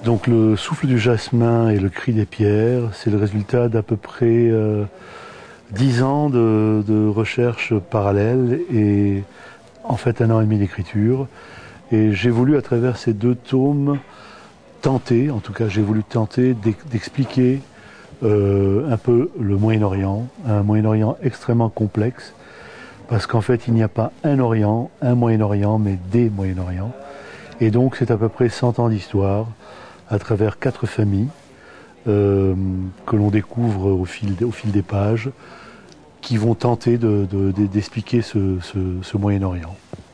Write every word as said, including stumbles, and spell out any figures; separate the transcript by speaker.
Speaker 1: Donc le souffle du jasmin et le cri des pierres, c'est le résultat d'à peu près euh, dix ans de, de recherche parallèle et en fait un an et demi d'écriture. Et j'ai voulu à travers ces deux tomes tenter, en tout cas j'ai voulu tenter d'expliquer euh, un peu le Moyen-Orient, un Moyen-Orient extrêmement complexe, parce qu'en fait il n'y a pas un Orient, un Moyen-Orient, mais des Moyen-Orient. Et donc c'est à peu près cent ans d'histoire, à travers quatre familles euh, que l'on découvre au fil, au fil des pages, qui vont tenter de, de, de, d'expliquer ce, ce, ce Moyen-Orient.